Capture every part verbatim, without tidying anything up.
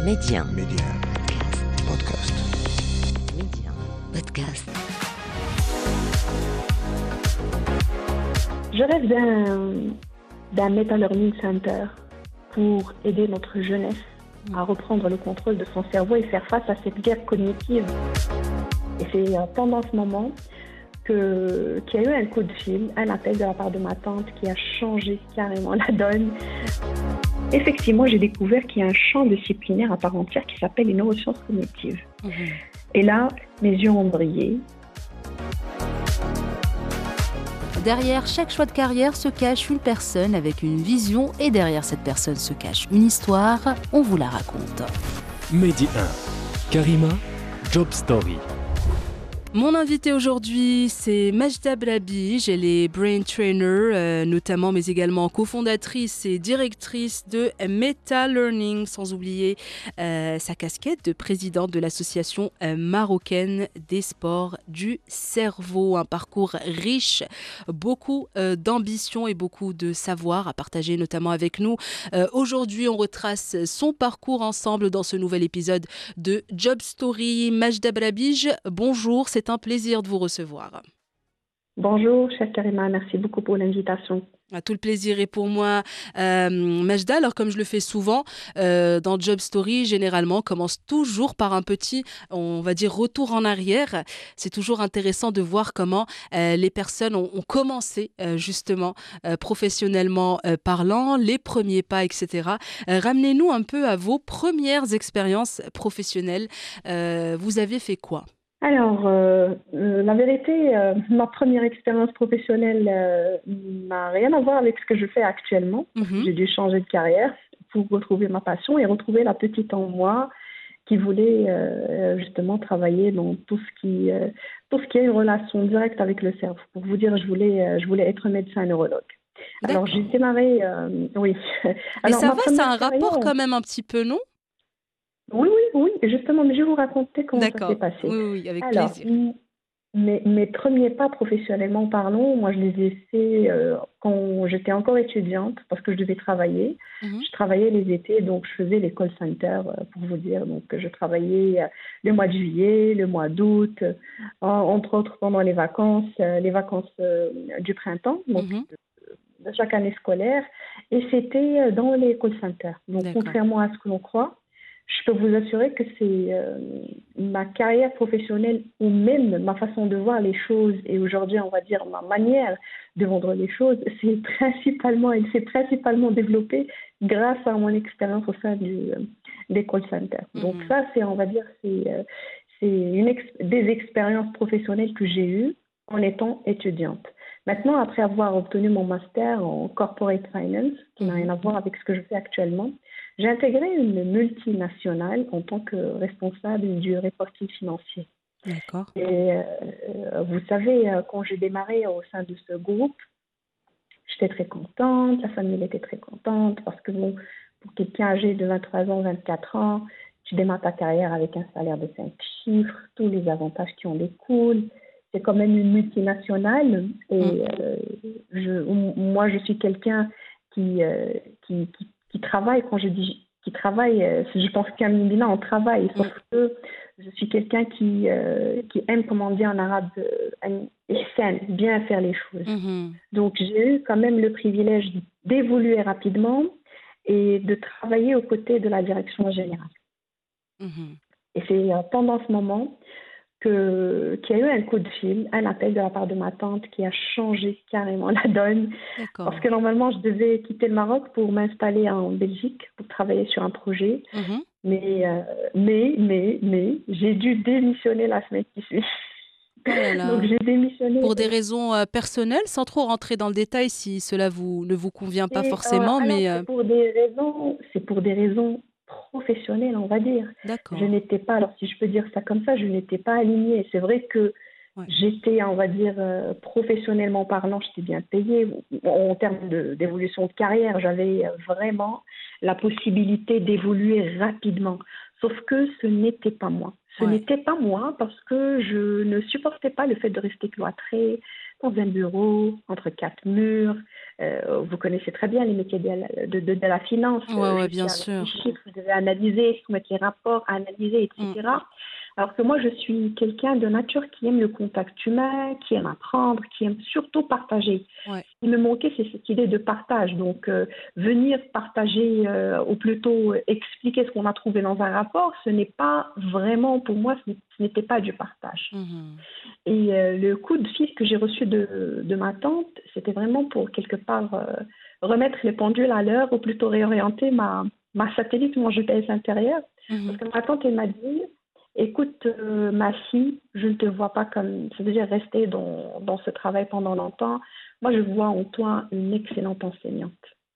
Média. Média. Podcast. Média. Podcast. Je rêve d'un, d'un Meta Learning Center pour aider notre jeunesse à reprendre le contrôle de son cerveau et faire face à cette guerre cognitive. Et c'est pendant ce moment que, qu'il y a eu un coup de fil, un appel de la part de ma tante qui a changé carrément la donne. Effectivement, j'ai découvert qu'il y a un champ disciplinaire à part entière qui s'appelle les neurosciences cognitives. Mmh. Et là, mes yeux ont brillé. Derrière chaque choix de carrière se cache une personne avec une vision et derrière cette personne se cache une histoire. On vous la raconte. Medi un, Karima, Job Story. Mon invitée aujourd'hui, c'est Majda Blabij. Elle est brain trainer, euh, notamment, mais également cofondatrice et directrice de Meta Learning, sans oublier euh, sa casquette de présidente de l'association euh, marocaine des sports du cerveau. Un parcours riche, beaucoup euh, d'ambition et beaucoup de savoir à partager, notamment avec nous. Euh, aujourd'hui, on retrace son parcours ensemble dans ce nouvel épisode de Job Story. Majda Blabij, bonjour, c'est un plaisir de vous recevoir. Bonjour, chère Karima, merci beaucoup pour l'invitation. Tout le plaisir est pour moi. Euh, Majda, alors comme je le fais souvent euh, dans Job Story, généralement, on commence toujours par un petit, on va dire, retour en arrière. C'est toujours intéressant de voir comment euh, les personnes ont, ont commencé euh, justement euh, professionnellement euh, parlant, les premiers pas, et cetera. Euh, ramenez-nous un peu à vos premières expériences professionnelles. Euh, vous avez fait quoi ? Alors, euh, euh, la vérité, euh, ma première expérience professionnelle euh, n'a rien à voir avec ce que je fais actuellement. Mm-hmm. J'ai dû changer de carrière pour retrouver ma passion et retrouver la petite en moi qui voulait euh, justement travailler dans tout ce qui, euh, tout ce qui a une relation directe avec le cerveau. Pour vous dire, je voulais, euh, je voulais être médecin neurologue. D'accord. Alors, j'ai démarré, euh, oui. Mais Alors, ça va, ça a un carrière, rapport quand même un petit peu, non ? Oui, oui, oui, justement, mais je vais vous raconter comment D'accord. ça s'est passé. Oui, oui, avec Alors, plaisir. m- mes, mes premiers pas professionnellement parlant, moi je les ai faits euh, quand j'étais encore étudiante parce que je devais travailler. Mm-hmm. Je travaillais les étés, donc je faisais les call centers euh, pour vous dire. Donc je travaillais euh, le mois de juillet, le mois d'août, euh, entre autres pendant les vacances, euh, les vacances euh, du printemps, donc mm-hmm. de, de chaque année scolaire. Et c'était dans les call centers. Donc D'accord. Contrairement à ce que l'on croit, je peux vous assurer que c'est euh, ma carrière professionnelle ou même ma façon de voir les choses et aujourd'hui, on va dire, ma manière de vendre les choses, c'est principalement, elle s'est principalement développée grâce à mon expérience au sein du, euh, des call centers. Mm-hmm. Donc ça, c'est, on va dire, c'est, euh, c'est une ex- des expériences professionnelles que j'ai eues en étant étudiante. Maintenant, après avoir obtenu mon master en corporate finance, qui n'a rien à voir avec ce que je fais actuellement, j'ai intégré une multinationale en tant que responsable du reporting financier. D'accord. Et euh, vous savez, quand j'ai démarré au sein de ce groupe, j'étais très contente, la famille était très contente parce que bon, pour quelqu'un âgé de vingt-trois ans, vingt-quatre ans, tu démarres ta carrière avec un salaire de cinq chiffres, tous les avantages qui en découlent. C'est quand même une multinationale et mmh. euh, je, moi, je suis quelqu'un qui, euh, qui, qui, qui travaille, quand je dis qui travaille, euh, je pense qu'un bilan on travaille, sauf mmh. que je suis quelqu'un qui, euh, qui aime, comme on dit en arabe, euh, bien faire les choses. Mmh. Donc, j'ai eu quand même le privilège d'évoluer rapidement et de travailler aux côtés de la direction générale. Mmh. Et c'est euh, pendant ce moment Que, qu'il y a eu un coup de fil, un appel de la part de ma tante qui a changé carrément la donne. D'accord. Parce que normalement, je devais quitter le Maroc pour m'installer en Belgique, pour travailler sur un projet. Mm-hmm. Mais, euh, mais, mais, mais, j'ai dû démissionner la semaine qui suit. Oh là là. Donc, j'ai démissionné. Pour des raisons euh, personnelles, sans trop rentrer dans le détail si cela vous, ne vous convient pas Et, forcément. euh, mais alors, c'est pour des raisons, c'est pour des raisons professionnelle, on va dire. D'accord. Je n'étais pas, alors si je peux dire ça comme ça, je n'étais pas alignée. C'est vrai que ouais. j'étais, on va dire, euh, professionnellement parlant, j'étais bien payée. En termes de, d'évolution de carrière, j'avais vraiment la possibilité d'évoluer rapidement. Sauf que ce n'était pas moi. Ce ouais. n'était pas moi parce que je ne supportais pas le fait de rester cloîtrée, dans un bureau, entre quatre murs. Euh, vous connaissez très bien les métiers de, la- de, de- de la finance. Ouais, Euh, ouais, Je suis bien avec les sûr. chiffres, vous devez analyser, soumettre les rapports, analyser, Mm. et cetera. Alors que moi, je suis quelqu'un de nature qui aime le contact humain, qui aime apprendre, qui aime surtout partager. Ouais. Ce qui me manquait, c'est cette idée de partage. Donc, euh, venir partager, euh, ou plutôt euh, expliquer ce qu'on a trouvé dans un rapport, ce n'est pas vraiment, pour moi, ce n'est- ce n'était pas du partage. Mhm. Et euh, le coup de fil que j'ai reçu de, de ma tante, c'était vraiment pour quelque part euh, remettre les pendules à l'heure, ou plutôt réorienter ma, ma satellite, mon G P S intérieur. Parce Mhm. que ma tante, elle m'a dit, écoute, euh, ma fille, je ne te vois pas comme, c'est-à-dire rester dans, dans ce travail pendant longtemps. Moi, je vois en toi une excellente enseignante.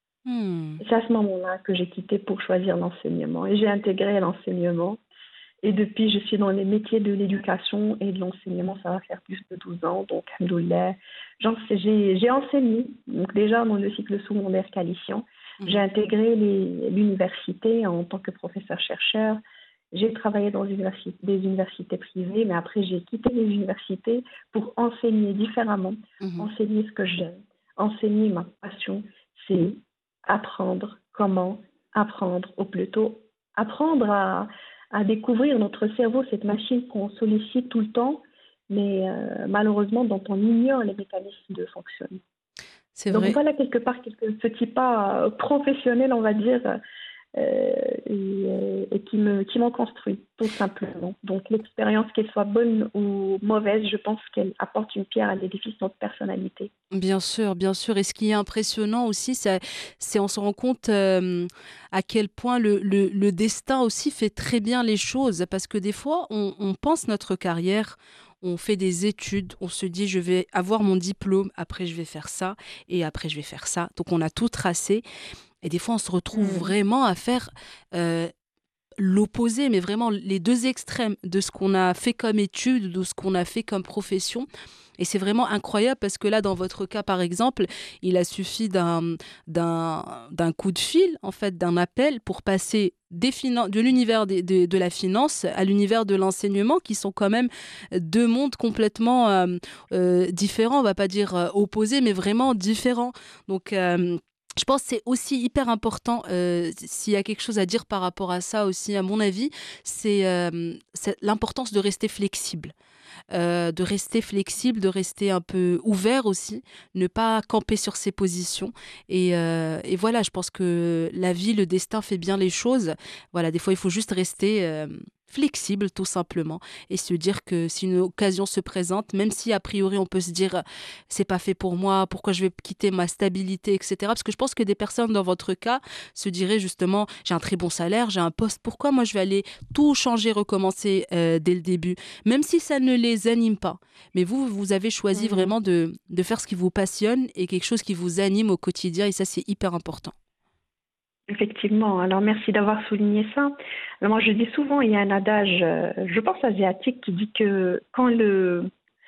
Hmm. Et c'est à ce moment-là que j'ai quitté pour choisir l'enseignement. Et j'ai intégré l'enseignement. Et depuis, je suis dans les métiers de l'éducation et de l'enseignement. Ça va faire plus de douze ans. Donc, alhamdoulilah, j'en sais- j'ai j'ai enseigné. Donc, déjà dans le cycle secondaire qualifiant. J'ai Mhm. intégré les- l'université en tant que professeur-chercheur. J'ai travaillé dans des universités, des universités privées, mais après, j'ai quitté les universités pour enseigner différemment, Mhm. enseigner ce que j'aime, enseigner ma passion, c'est apprendre comment apprendre, ou plutôt apprendre à, à découvrir notre cerveau, cette machine qu'on sollicite tout le temps, mais euh, malheureusement dont on ignore les mécanismes de fonctionnement. C'est Donc vrai. voilà quelque part quelques petits pas euh, professionnels, on va dire, euh, et, euh, et qui me, qui m'ont construit, tout simplement. Donc l'expérience, qu'elle soit bonne ou mauvaise, je pense qu'elle apporte une pierre à l'édifice de notre personnalité. Bien sûr, bien sûr. Et ce qui est impressionnant aussi, c'est, c'est on se rend compte euh, à quel point le, le, le destin aussi fait très bien les choses. Parce que des fois, on, on pense notre carrière, on fait des études, on se dit, je vais avoir mon diplôme, après je vais faire ça, et après je vais faire ça. Donc on a tout tracé. Et des fois, on se retrouve Mm. vraiment à faire euh, l'opposé, mais vraiment les deux extrêmes de ce qu'on a fait comme étude, de ce qu'on a fait comme profession. Et c'est vraiment incroyable parce que là, dans votre cas, par exemple, il a suffi d'un, d'un, d'un coup de fil, en fait, d'un appel pour passer des finan- de l'univers des- de, de la finance à l'univers de l'enseignement, qui sont quand même deux mondes complètement euh, euh, différents, on va pas dire euh, opposés, mais vraiment différents. Donc, euh, je pense que c'est aussi hyper important, euh, s'il y a quelque chose à dire par rapport à ça aussi, à mon avis, c'est, euh, c'est l'importance de rester flexible. Euh, de rester flexible, de rester un peu ouvert aussi, ne pas camper sur ses positions. Et, euh, et voilà, je pense que la vie, le destin fait bien les choses. Voilà, des fois, il faut juste rester euh, flexible, tout simplement, et se dire que si une occasion se présente, même si a priori on peut se dire c'est pas fait pour moi, pourquoi je vais quitter ma stabilité, et cetera. Parce que je pense que des personnes dans votre cas se diraient justement j'ai un très bon salaire, j'ai un poste, pourquoi moi je vais aller tout changer, recommencer euh, dès le début, même si ça ne les anime pas. Mais vous, vous avez choisi Mhm. vraiment de, de faire ce qui vous passionne et quelque chose qui vous anime au quotidien, et ça c'est hyper important. Effectivement, alors merci d'avoir souligné ça. Alors moi, je dis souvent, il y a un adage, euh, je pense asiatique, qui dit que quand le,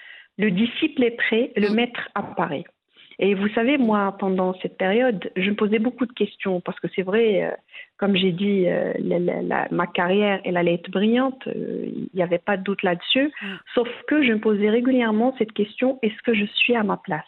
le disciple est prêt, le Mm. maître apparaît. Et vous savez, moi, pendant cette période, je me posais beaucoup de questions parce que c'est vrai, euh, comme j'ai dit, euh, la- la- la- ma carrière, elle allait être brillante, euh, il n'y avait pas de doute là-dessus. Mm. Sauf que je me posais régulièrement cette question, est-ce que je suis à ma place?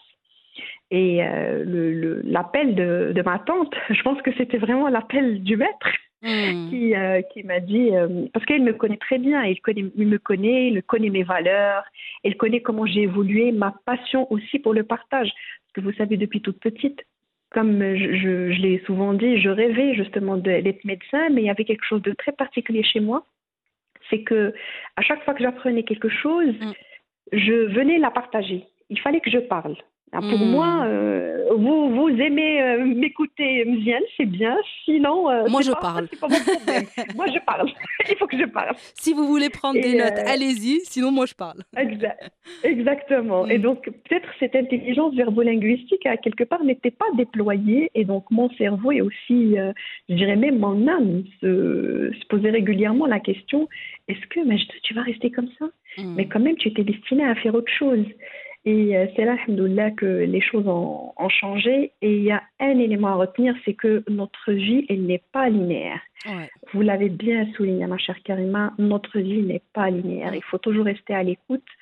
Et euh, le, le- l'appel de, de ma tante, je pense que c'était vraiment l'appel du maître Mm. qui, euh, qui m'a dit, euh, parce qu'elle me connaît très bien, il, connaît, il me connaît, il connaît mes valeurs, elle connaît comment j'ai évolué, ma passion aussi pour le partage. Parce que vous savez, depuis toute petite, comme je, je, je l'ai souvent dit, je rêvais justement de- d'être médecin, mais il y avait quelque chose de très particulier chez moi, c'est que à chaque fois que j'apprenais quelque chose, Mm. je venais la partager. Il fallait que je parle. Ah, pour moi, Mm. euh, vous, vous aimez euh, m'écouter, Mziane, c'est bien. Sinon, euh, Moi c'est je pas, parle. c'est pas mon problème. Moi, je parle. Il faut que je parle. Si vous voulez prendre des Et notes, euh, allez-y, sinon moi je parle. exa- exactement. Et Mm. donc, peut-être cette intelligence verbo-linguistique, à quelque part, n'était pas déployée. Et donc, mon cerveau et aussi, euh, je dirais même mon âme, se, se posait régulièrement la question, est-ce que Majid, tu vas rester comme ça? Mm. Mais quand même, tu étais destiné à faire autre chose. Et euh, c'est là, alhamdoulilah, que les choses ont, ont changé. Et il y a un élément à retenir, c'est que notre vie, elle n'est pas linéaire. Ouais. Vous l'avez bien souligné, ma chère Karima, notre vie n'est pas linéaire. Mm. Il faut toujours rester à l'écoute.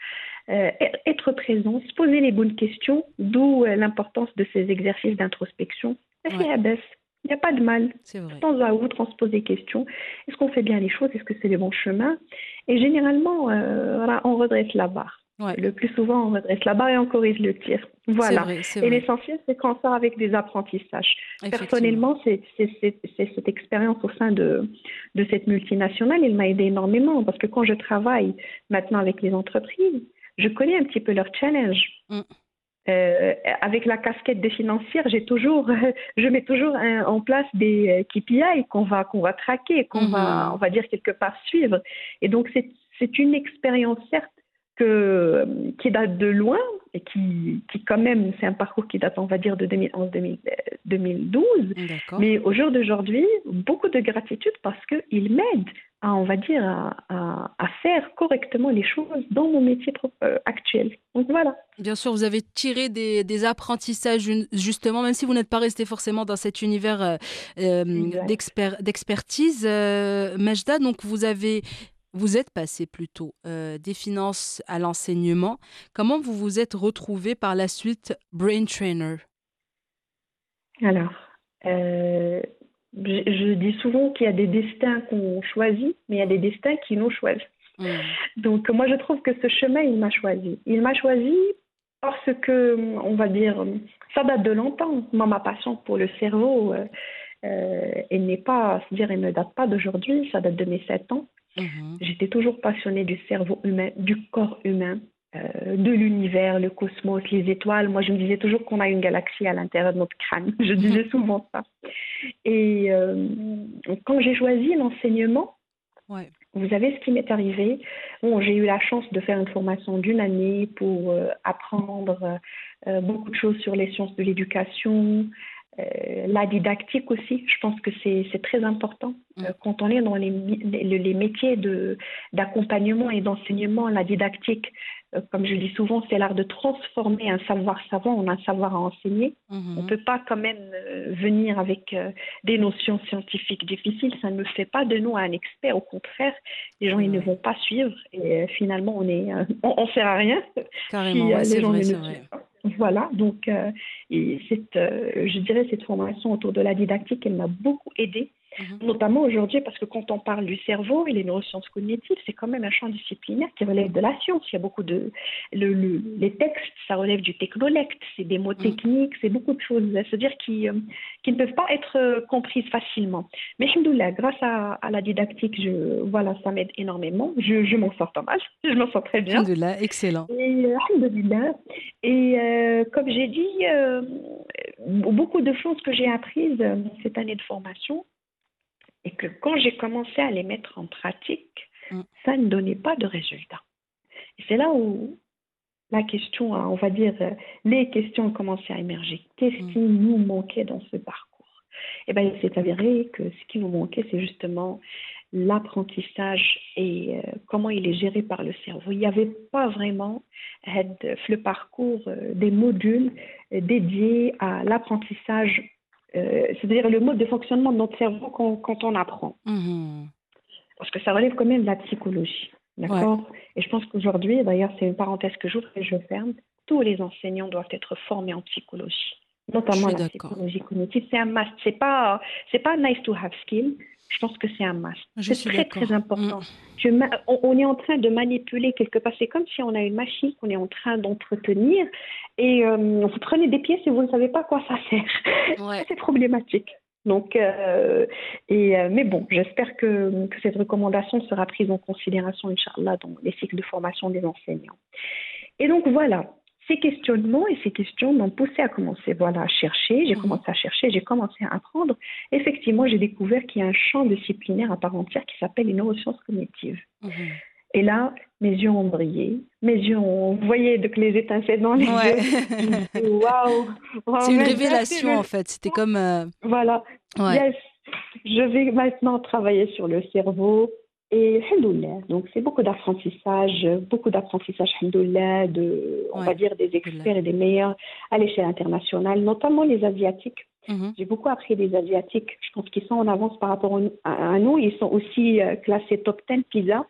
euh, être présent, se poser les bonnes questions, d'où euh, l'importance de ces exercices d'introspection. Ouais, Il n'y a pas de mal. c'est De vrai. temps à autre, on se pose des questions. Est-ce qu'on fait bien les choses? Est-ce que c'est le bon chemin? Et généralement, euh, voilà, on redresse la barre. Ouais, Le plus souvent, on redresse la barre et on corrige le tir. c'est Voilà. vrai, c'est Et vrai. l'essentiel, c'est qu'on sort avec des apprentissages. Effectivement. Personnellement, c'est, c'est, c'est, c'est cette expérience au sein de, de cette multinationale, elle m'a aidé énormément parce que quand je travaille maintenant avec les entreprises, je connais un petit peu leurs challenges. Mm. Euh, avec la casquette de financière, j'ai toujours, je mets toujours un- en place des K P I qu'on va, qu'on va traquer, qu'on va, on Mhm. va dire quelque part suivre. Et donc, c'est, c'est une expérience, certes, que, qui date de loin et qui, qui, quand même, c'est un parcours qui date, on va dire, de deux mille onze deux mille douze. D'accord. Mais au jour d'aujourd'hui, beaucoup de gratitude parce qu'il m'aide à, on va dire, à, à, à faire correctement les choses dans mon métier pro- euh, actuel. Donc voilà. Bien sûr, vous avez tiré des, des apprentissages jun- justement, même si vous n'êtes pas resté forcément dans cet univers euh, euh, Exact. d'exper- d'expertise, euh, Majda. Donc vous avez, vous êtes passé plutôt euh, des finances à l'enseignement. Comment vous vous êtes retrouvé par la suite brain trainer? Alors, euh, je, je dis souvent qu'il y a des destins qu'on choisit, mais il y a des destins qui nous choisissent. Hmm. Donc, moi, je trouve que ce chemin, il m'a choisi. Il m'a choisi parce que, on va dire, ça date de longtemps. Moi, ma passion pour le cerveau, euh, euh, elle n'est pas, c'est-à-dire, elle ne date pas d'aujourd'hui, ça date de mes sept ans. Mhm. J'étais toujours passionnée du cerveau humain, du corps humain, euh, de l'univers, le cosmos, les étoiles. Moi, je me disais toujours qu'on a une galaxie à l'intérieur de notre crâne. Je disais souvent ça. Et euh, quand j'ai choisi l'enseignement, Ouais. vous savez ce qui m'est arrivé? Bon, j'ai eu la chance de faire une formation d'une année pour euh, apprendre euh, beaucoup de choses sur les sciences de l'éducation, euh, la didactique aussi. Je pense que c'est, c'est très important. Mm. Euh, quand on est dans les, les, les métiers de, d'accompagnement et d'enseignement, la didactique, euh, comme je dis souvent, c'est l'art de transformer un savoir savant en un savoir à enseigner. On ne Mhm. peut pas quand même euh, venir avec euh, des notions scientifiques difficiles. Ça ne fait pas de nous un expert. Au contraire, les gens C'est ils ne vrai. vont pas suivre et euh, finalement on est, euh, on, on sert à rien Carrément, si ouais, euh, c'est les gens vrai, ne c'est nous vrai. suivent pas. Voilà, donc euh, et cette, euh, je dirais cette formation autour de la didactique, elle m'a beaucoup aidée, Mhm. notamment aujourd'hui parce que quand on parle du cerveau et les neurosciences cognitives, c'est quand même un champ disciplinaire qui relève de la science. Il y a beaucoup de, le, le, les textes, ça relève du technolecte, c'est des mots Mm. techniques, c'est beaucoup de choses, c'est-à-dire qui, euh, qui ne peuvent pas être euh, comprises facilement. Mais alhamdoulilah, grâce à, à la didactique, je, voilà, ça m'aide énormément. Je, je m'en sors pas mal, je m'en sors très bien. Alhamdoulilah, excellent. Et euh, alhamdoulilah. Et euh, comme j'ai dit, euh, beaucoup de choses que j'ai apprises dans cette année de formation, et que quand j'ai commencé à les mettre en pratique, Mm. ça ne donnait pas de résultats. Et c'est là où la question, on va dire, euh, les questions ont commencé à émerger. Qu'est-ce Mm. qui nous manquait dans ce parcours? Eh bien, il s'est avéré que ce qui nous manquait, c'est justement l'apprentissage et euh, comment il est géré par le cerveau. Il n'y avait pas vraiment euh, le parcours euh, des modules euh, dédiés à l'apprentissage, euh, c'est-à-dire le mode de fonctionnement de notre cerveau quand, quand on apprend. Mhm. Parce que ça relève quand même de la psychologie. Ouais, D'accord? Et je pense qu'aujourd'hui, d'ailleurs, c'est une parenthèse que j'ouvre et je ferme, tous les enseignants doivent être formés en psychologie, je notamment suis la d'accord. psychologie cognitive. C'est un must. C'est pas, c'est pas nice to have skill. Je pense que c'est un must. Je C'est suis très, très d'accord. Mm. important. Tu ma- on, on est en train de manipuler quelque part. C'est comme si on a une machine qu'on est en train d'entretenir et euh, vous prenez des pièces et vous ne savez pas à quoi ça sert. Ça, Ouais. c'est problématique. Donc, euh, et, euh, mais bon, j'espère que, que cette recommandation sera prise en considération, Inch'Allah, dans les cycles de formation des enseignants. Et donc, voilà, ces questionnements et ces questions m'ont poussé à commencer voilà, à chercher. J'ai Mhm. commencé à chercher, j'ai commencé à apprendre. Effectivement, j'ai découvert qu'il y a un champ disciplinaire à part entière qui s'appelle les neurosciences cognitives. Mhm. Et là, mes yeux ont brillé. Mes yeux ont... Vous voyez donc les étincelles dans les Ouais. yeux. Je me suis dit, waouh, waouh, C'est une Majda, c'est révélation le... en fait. C'était comme. euh, Voilà. Ouais. Yes, je vais maintenant travailler sur le cerveau et alhamdoulilah. Donc c'est beaucoup d'apprentissage, beaucoup d'apprentissage alhamdoulilah, de, on Ouais. va dire des experts et des meilleurs à l'échelle internationale, notamment les Asiatiques. Mhm. J'ai beaucoup appris des Asiatiques. Je pense qu'ils sont en avance par rapport à à nous. Ils sont aussi euh, classés top dix PISA.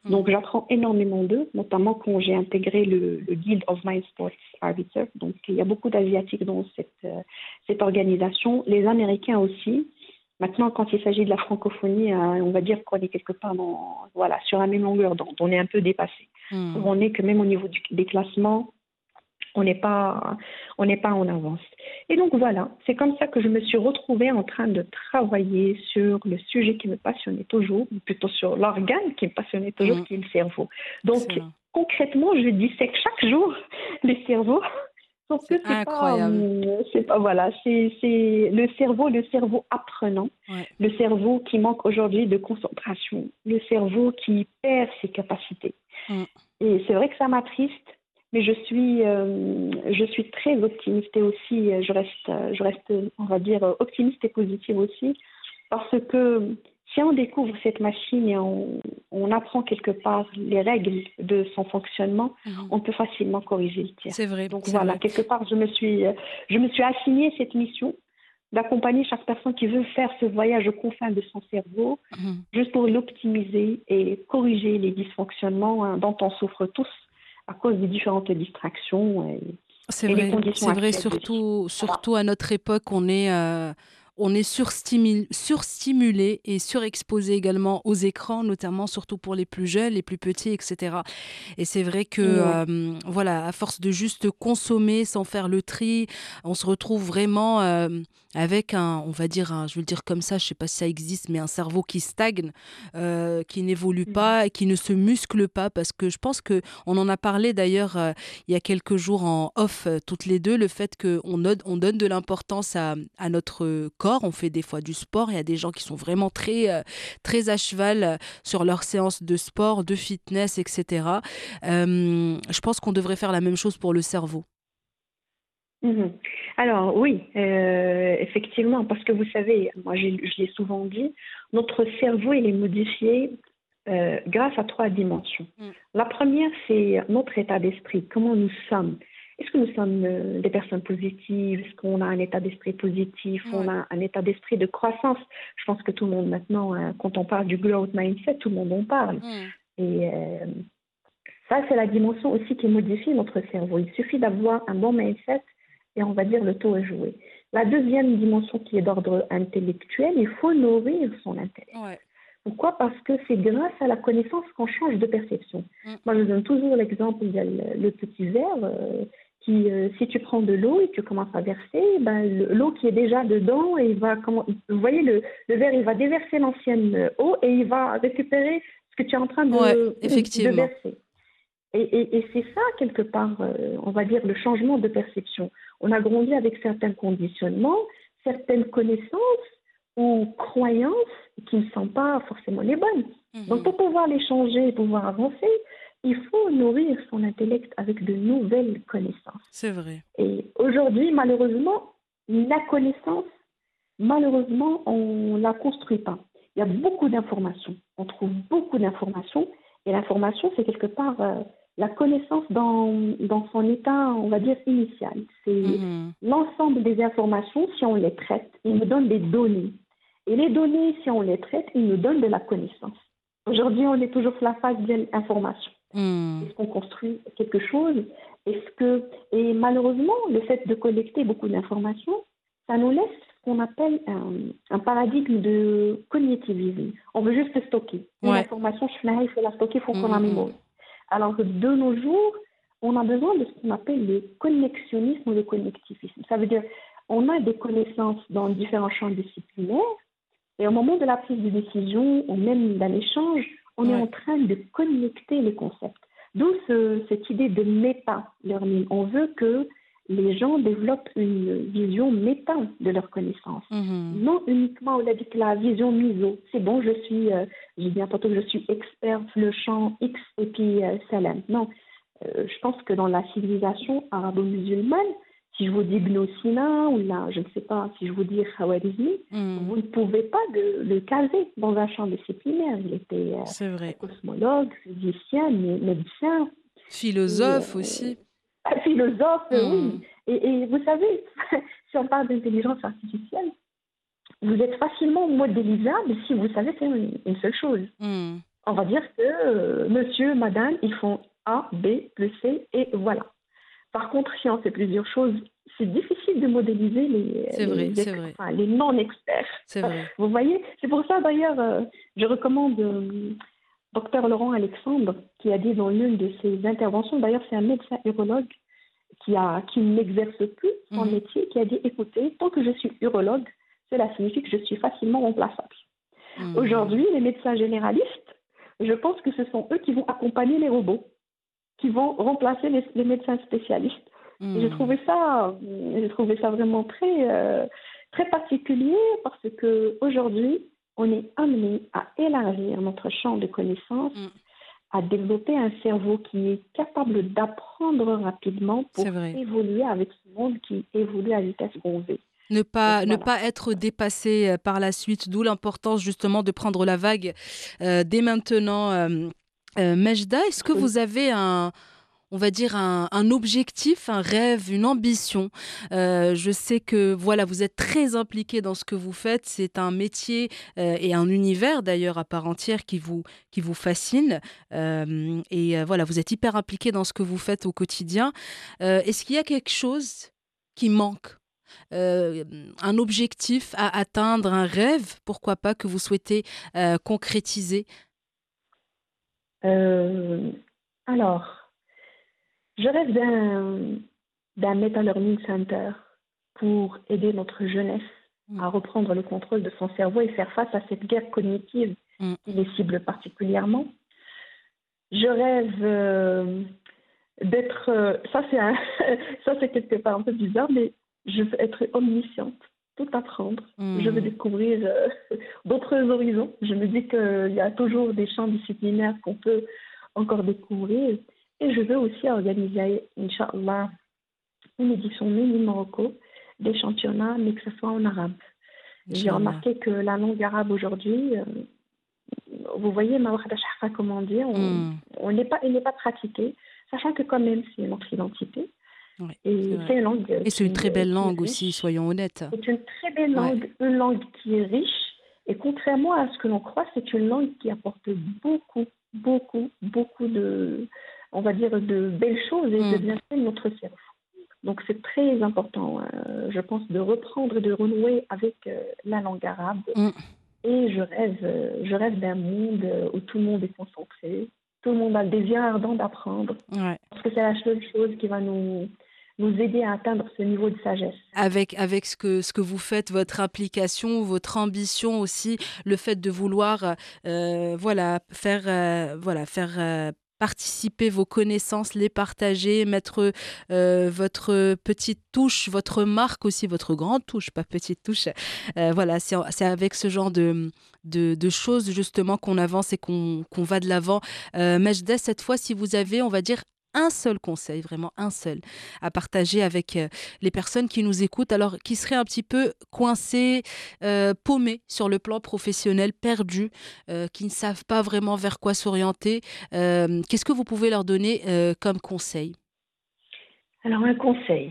Donc, j'apprends énormément d'eux, notamment quand j'ai intégré le, le Guild of Mind Sports Arbiters. Donc, il y a beaucoup d'Asiatiques dans cette, euh, cette organisation, les Américains aussi. Maintenant, quand il s'agit de la francophonie, euh, on va dire qu'on est quelque part dans, voilà, sur la même longueur d'onde. On est un peu dépassé. Mm. On est que même au niveau du, des classements, on n'est pas, on n'est pas en avance. Et donc voilà, c'est comme ça que je me suis retrouvée en train de travailler sur le sujet qui me passionnait toujours, ou plutôt sur l'organe qui me passionnait toujours, Mm. qui est le cerveau. Donc Excellent. concrètement, je dissèque chaque jour le cerveau. Sauf que C'est c'est incroyable. pas, euh, c'est pas voilà, c'est c'est le cerveau, le cerveau apprenant, Ouais. le cerveau qui manque aujourd'hui de concentration, le cerveau qui perd ses capacités. Mm. Et c'est vrai que ça m'attriste, mais je suis, euh, je suis très optimiste et aussi, euh, je reste, euh, je reste, on va dire, euh, optimiste et positive aussi, parce que si on découvre cette machine et on, on apprend quelque part les règles de son fonctionnement, Mhm. on peut facilement corriger le tir. C'est vrai, Donc c'est voilà, vrai. quelque part, je me suis, euh, je me suis assignée cette mission d'accompagner chaque personne qui veut faire ce voyage aux confins de son cerveau, Mhm. juste pour l'optimiser et corriger les dysfonctionnements hein, dont on souffre tous à cause des différentes distractions et, C'est et les vrai, conditions c'est vrai, actuelles de vie. surtout, Voilà. surtout à notre époque, on est, euh, on est surstimul- surstimulé et surexposé également aux écrans, notamment surtout pour les plus jeunes, les plus petits, et cetera. Et c'est vrai que, Ouais. euh, voilà, à force de juste consommer sans faire le tri, on se retrouve vraiment euh, avec un, on va dire, un, je veux le dire comme ça, je sais pas si ça existe, mais un cerveau qui stagne, euh, qui n'évolue Mhm. pas, et qui ne se muscle pas, parce que je pense que on en a parlé d'ailleurs euh, il y a quelques jours en off, euh, toutes les deux, le fait qu'on donne, on donne de l'importance à, à notre corps. On fait des fois du sport. Il y a des gens qui sont vraiment très, euh, très à cheval euh, sur leurs séances de sport, de fitness, et cetera. Euh, je pense qu'on devrait faire la même chose pour le cerveau. Mhm. Alors oui, euh, effectivement, parce que vous savez, moi j'ai- je l'ai souvent dit, notre cerveau il est modifié euh, grâce à trois dimensions. Mm. La première, c'est notre état d'esprit, comment nous sommes. Est-ce que nous sommes euh, des personnes positives? Est-ce qu'on a un état d'esprit positif? On Ouais. a un état d'esprit de croissance? Je pense que tout le monde maintenant, hein, quand on parle du growth mindset, tout le monde en parle. Mm. Et euh, ça, c'est la dimension aussi qui modifie notre cerveau. Il suffit d'avoir un bon mindset et on va dire le tour est joué. La deuxième dimension qui est d'ordre intellectuel, il faut nourrir son intellect. Ouais. Pourquoi? Parce que c'est grâce à la connaissance qu'on change de perception. Mm. Moi, je donne toujours l'exemple, il y a le, le petit verre euh, qui, euh, si tu prends de l'eau et tu commences à verser, ben, le- l'eau qui est déjà dedans, et il va, comment, vous voyez, le, le verre, il va déverser l'ancienne euh, eau et il va récupérer ce que tu es en train Ouais, de, de effectivement. verser. Et, et, et c'est ça, quelque part, euh, on va dire, le changement de perception. On a grandi avec certains conditionnements, certaines connaissances ou croyances qui ne sont pas forcément les bonnes. Donc, Mhm. pour pouvoir les changer et pouvoir avancer, il faut nourrir son intellect avec de nouvelles connaissances. C'est vrai. Et aujourd'hui, malheureusement, la connaissance, malheureusement, on ne la construit pas. Il y a beaucoup d'informations. On trouve beaucoup d'informations. Et l'information, c'est quelque part euh, la connaissance dans, dans son état, on va dire, initial. C'est Mhm. l'ensemble des informations, si on les traite, ils nous donnent des données. Et les données, si on les traite, ils nous donnent de la connaissance. Aujourd'hui, on est toujours sur la phase de l'information. Mhm. Est-ce qu'on construit quelque chose? Est-ce que... Et malheureusement, le fait de collecter beaucoup d'informations, ça nous laisse ce qu'on appelle un, un paradigme de cognitivisme. On veut juste stocker. Une Ouais. information, je fais, il faut la stocker, il faut qu'on la Mhm. mémorise. Alors que de nos jours, on a besoin de ce qu'on appelle le connexionnisme ou le connectivisme. Ça veut dire on a des connaissances dans différents champs disciplinaires et au moment de la prise de décision ou même d'un échange, on est Ouais. en train de connecter les concepts. D'où ce- cette idée de méta-learning. On veut que les gens développent une vision méta de leurs connaissances. Mhm. Non uniquement, on a dit que la vision miso. C'est bon, je suis, euh, j'ai dit tantôt que je suis expert sur le champ X et puis euh, salam. Non, Euh, je pense que dans la civilisation arabo-musulmane, si je vous dis Gnosina ou là, je ne sais pas, si je vous dis Khawarizmi, Mhm. vous ne pouvez pas le, le caser dans un champ disciplinaire. Il était euh, C'est vrai. cosmologue, physicien, mé- médecin, et, Philosophe euh, aussi. un philosophe, euh, oui. Mhm. Et, et vous savez, si on parle d'intelligence artificielle, vous êtes facilement modélisable si vous savez faire une, une seule chose. Mhm. On va dire que euh, monsieur, madame, ils font A, B, plus C, et voilà. Par contre, si on fait plusieurs choses, c'est difficile de modéliser les, C'est vrai, les, c'est ex- vrai, enfin, les non-experts. c'est vrai. Vous voyez, c'est pour ça d'ailleurs, euh, je recommande euh, docteur Laurent Alexandre, qui a dit dans l'une de ses interventions, d'ailleurs c'est un médecin urologue qui, a, qui n'exerce plus son Mhm. métier, qui a dit, écoutez, tant que je suis urologue, cela signifie que je suis facilement remplaçable. Mhm. Aujourd'hui, les médecins généralistes, je pense que ce sont eux qui vont accompagner les robots, qui vont remplacer les, les médecins spécialistes. Et j'ai Mhm. trouvé ça, j'ai trouvé ça vraiment très, euh, très particulier parce que aujourd'hui, on est amené à élargir notre champ de connaissances, Mhm. à développer un cerveau qui est capable d'apprendre rapidement C'est pour vrai. évoluer avec ce monde qui évolue à vitesse grand V. Ne Donc pas, ne voilà. pas être dépassé euh, par la suite, d'où l'importance justement de prendre la vague euh, dès maintenant. Euh, euh, Majda, est-ce que vous avez un, on va dire un, un objectif, un rêve, une ambition? Euh, je sais que voilà, vous êtes très impliqué dans ce que vous faites. C'est un métier euh, et un univers d'ailleurs à part entière qui vous, qui vous fascine. Euh, et euh, voilà, vous êtes hyper impliqué dans ce que vous faites au quotidien. Euh, est-ce qu'il y a quelque chose qui manque? Euh, un objectif à atteindre, un rêve, pourquoi pas, que vous souhaitez euh, concrétiser? Euh, alors, je rêve d'un d'un Meta Learning Center pour aider notre jeunesse Mm, à reprendre le contrôle de son cerveau et faire face à cette guerre cognitive mm, qui les cible particulièrement. Je rêve euh, d'être, euh, ça c'est un, ça c'est quelque part un peu bizarre, mais je veux être omnisciente, tout apprendre. Je veux mm. découvrir euh, d'autres horizons. Je me dis qu'il y a toujours des champs disciplinaires qu'on peut encore découvrir. Et je veux aussi organiser, Inch'Allah, une édition mini Morocco des championnats, mais que ce soit en arabe. J'ai Inch'Allah. remarqué que la langue arabe aujourd'hui, euh, vous voyez, ma wahda shahra, comment dire, on Mm. on n'est pas, elle n'est pas pratiquée, sachant que quand même c'est notre identité. Ouais, c'est Et vrai. c'est une langue euh, Et c'est une qui, très euh, belle qui est langue aussi, riche. soyons honnêtes. C'est une très belle Ouais, langue, une langue qui est riche. Et contrairement à ce que l'on croit, c'est une langue qui apporte beaucoup, beaucoup, beaucoup de, on va dire, de belles choses et de mm, bienfaits de notre cerveau. Donc c'est très important, euh, je pense, de reprendre et de renouer avec euh, la langue arabe. mm. Et je rêve, euh, je rêve d'un monde euh, où tout le monde est concentré, tout le monde a le désir ardent d'apprendre, Ouais. parce que c'est la seule chose qui va nous, nous aider à atteindre ce niveau de sagesse. Avec, avec ce que, ce que vous faites, votre implication, votre ambition aussi, le fait de vouloir euh, voilà, faire, euh, voilà, faire euh, participer vos connaissances, les partager, mettre euh, votre petite touche, votre marque aussi, votre grande touche, pas petite touche. Euh, voilà, c'est c'est avec ce genre de, de, de choses justement qu'on avance et qu'on qu'on va de l'avant. Euh, Majda, cette fois, si vous avez, on va dire, un seul conseil, vraiment un seul, à partager avec euh, les personnes qui nous écoutent, alors qui seraient un petit peu coincées, euh, paumées sur le plan professionnel, perdues, euh, qui ne savent pas vraiment vers quoi s'orienter. Euh, qu'est-ce que vous pouvez leur donner euh, comme conseil? Alors un conseil,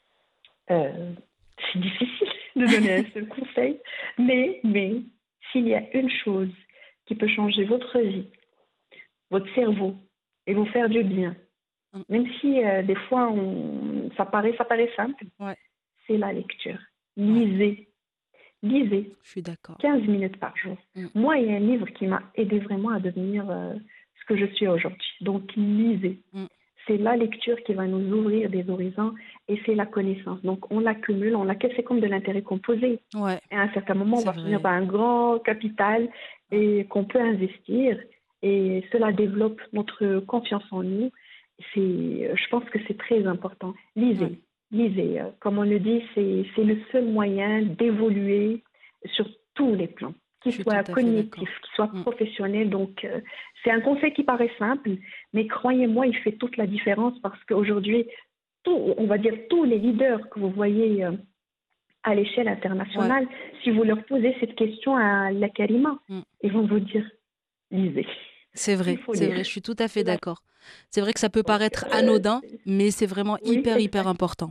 euh, c'est difficile de donner un seul conseil, mais, mais s'il y a une chose qui peut changer votre vie, votre cerveau et vous faire du bien, Mm. même si euh, des fois on, ça, paraît, ça paraît simple, Ouais, c'est la lecture. ouais, Lisez, lisez je suis d'accord. quinze minutes par jour. Mm. Moi, il y a un livre qui m'a aidé vraiment à devenir euh, ce que je suis aujourd'hui. Donc, lisez. Mm. C'est la lecture qui va nous ouvrir des horizons et c'est la connaissance. Donc, on l'accumule, on l'acquiert, c'est comme de l'intérêt composé. Ouais, Et à un certain moment, on c'est va finir vrai. par un grand capital Ouais, et qu'on peut investir et cela développe notre confiance en nous. C'est, je pense que c'est très important. ouais, Lisez, lisez. Euh, Comme on le dit, c'est, c'est le seul moyen d'évoluer sur tous les plans, je qu'il suis tout soit à fait cognitif, d'accord. qu'il soit Mm. professionnel. Donc, euh, c'est un conseil qui paraît simple, mais croyez-moi, il fait toute la différence parce qu'aujourd'hui, tout, on va dire tous les leaders que vous voyez euh, à l'échelle Ouais. internationale, si vous leur posez cette question à la Karima, Mm. ils vont vous dire, lisez. C'est Il vrai, faut c'est lire. vrai, je suis tout à fait C'est la- d'accord. C'est vrai que ça peut Donc, paraître euh, anodin, c'est- mais c'est vraiment oui, hyper, hyper exact. important.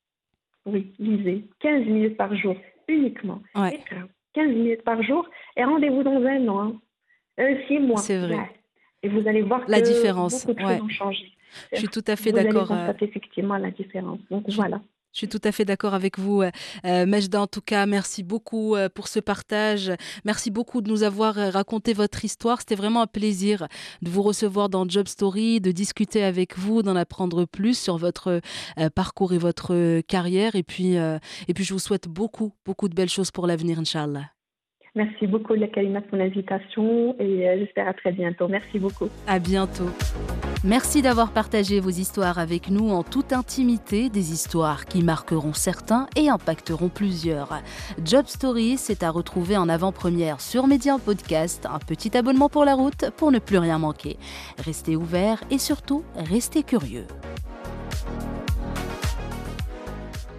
Oui, lisez. quinze minutes par jour, uniquement. Ouais, Écran. quinze minutes par jour et rendez-vous dans un an. Hein. Euh, six mois. C'est vrai. Ouais. Et vous allez voir La que différence, beaucoup de ouais. choses ont changé. Je suis tout à fait Vous allez d'accord. euh, constater effectivement la différence. Donc Je voilà. Je suis tout à fait d'accord avec vous, euh, euh, Majda. En tout cas, merci beaucoup euh, pour ce partage. Merci beaucoup de nous avoir euh, raconté votre histoire. C'était vraiment un plaisir de vous recevoir dans Job Story, de discuter avec vous, d'en apprendre plus sur votre euh, parcours et votre euh, carrière. Et puis, euh, et puis, je vous souhaite beaucoup, beaucoup de belles choses pour l'avenir, Inch'Allah. Merci beaucoup, la Karima, pour l'invitation et euh, j'espère à très bientôt. Merci beaucoup. À bientôt. Merci d'avoir partagé vos histoires avec nous en toute intimité, des histoires qui marqueront certains et impacteront plusieurs. Job Story, c'est à retrouver en avant-première sur Média en podcast. Un petit abonnement pour la route pour ne plus rien manquer. Restez ouverts et surtout, restez curieux.